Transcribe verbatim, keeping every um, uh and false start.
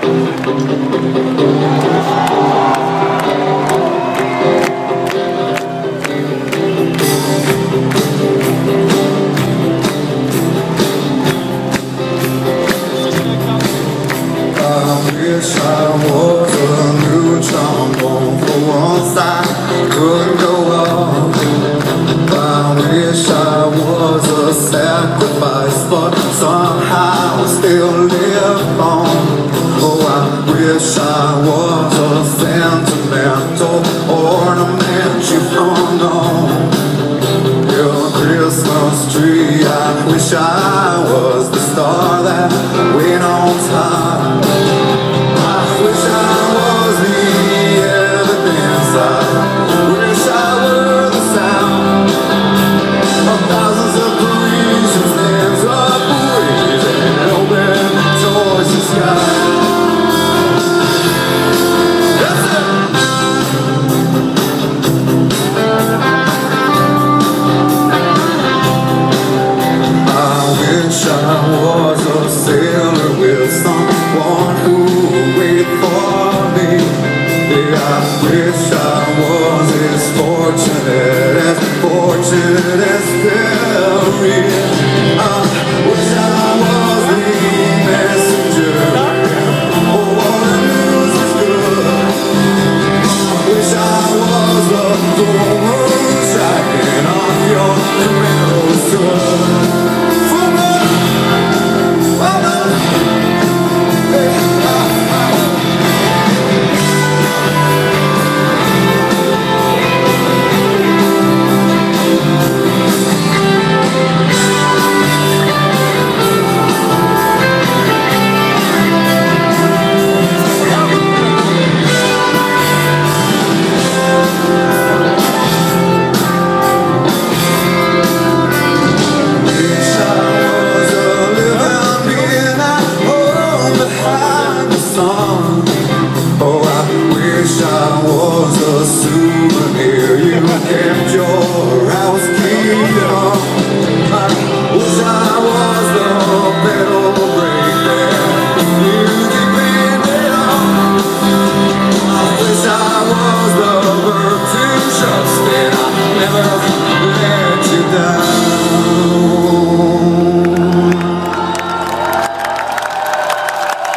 Wish I was a new trombone for once I couldn't go up. I wish I was a sacrifice, but somehow I still live on. Oh, I wish I was a sentimental ornament you hung on your Christmas tree. I wish I was the star that went on top. I wish I was as fortunate as fortunate as Perry.